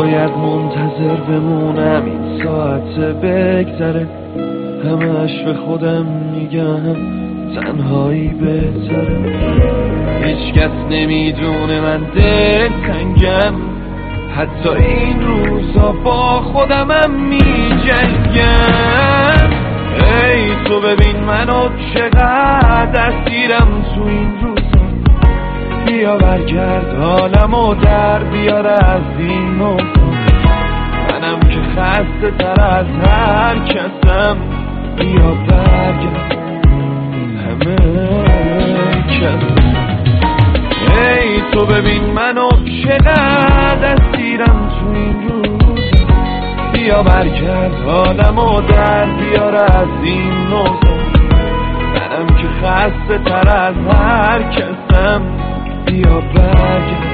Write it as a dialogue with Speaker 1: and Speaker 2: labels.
Speaker 1: باید منتظر بمونم این ساعت بگذره، همش به خودم میگم تنهایی بهتره. هیچ کس نمیدونه من دلتنگم، حتی این روزا با خودمم میجنگم. ای تو ببین منو چقدر اسیرم تو این روزا، بیا برگرد حالمو در بیار از این موضوع. منم که خسته تر از هر کسم، بیا برگرد همه کس. ای تو ببین منو چقدر اسیرم تو این روزا، بیا برگرد حالمو در بیار از این موضوع. منم که خسته تر از هر کسم، بیا برگرد